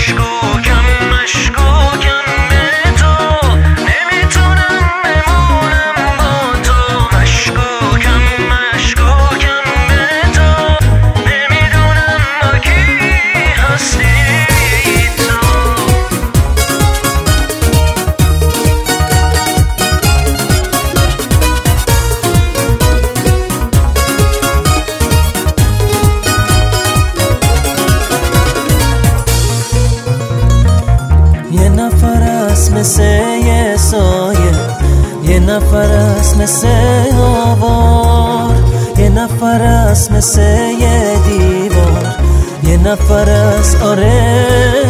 مثل یه سایه، یه نفر است مثل آوار، یه نفر است مثل یه دیوار، یه نفر است آره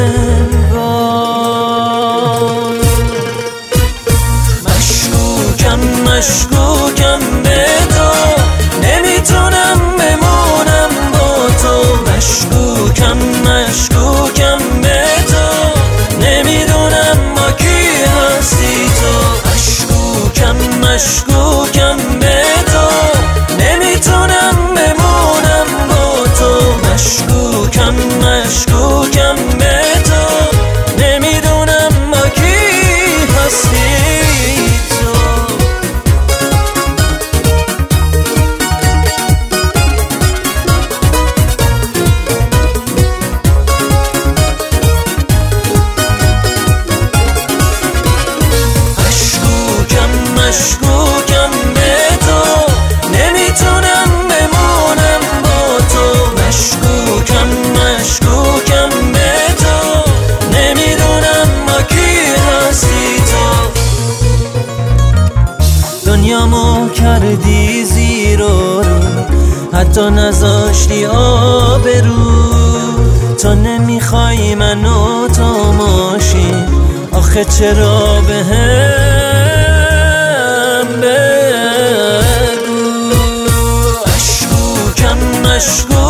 انگار. مشکوکم مشکوکم به تو، نمیتونم بمونم با تو. مشکوکم مشکوکم به تو، نمیدونم با کی هستی تو. مشکوکم مشکوکم به تو، نمیتونم بمونم با تو. مشکوکم مشکوکم به تو، نمیدونم با کی هستی تو. مشکوکم به تو، نمیتونم بمونم با تو. مشکوکم مشکوکم به تو، نمیدونم با کی هستی تو. دنیامو کردی زیر و رو، حتی نذاشتی آبرو. تو نمیخوای منو تا ماشین، آخه چرا بهم بگو. مشکوکم مشکوکم